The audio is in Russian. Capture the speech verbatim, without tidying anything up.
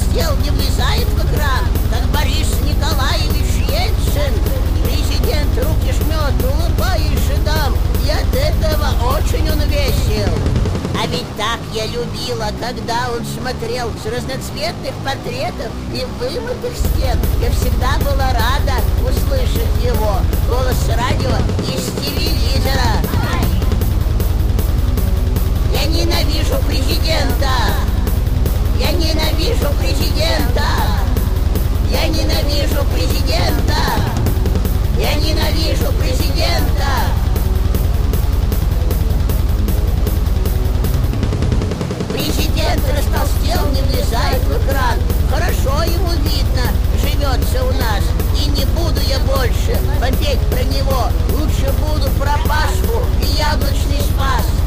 растолстел, не влезает в экран, как Борис Николаевич Ельцин. Президент руки жмет, улыбаешься дам, и от этого очень он весел. А ведь так я любила, когда он смотрел с разноцветных портретов и вымытых стен. Я всегда была рада услышать его голос радио из телевизора. Я ненавижу президента! Я ненавижу президента! Я ненавижу президента! Я ненавижу президента! Президент растолстел, не влезает в экран. Хорошо ему видно, живется у нас. И не буду я больше вопить про него. Лучше буду про Пасху и яблочный спас.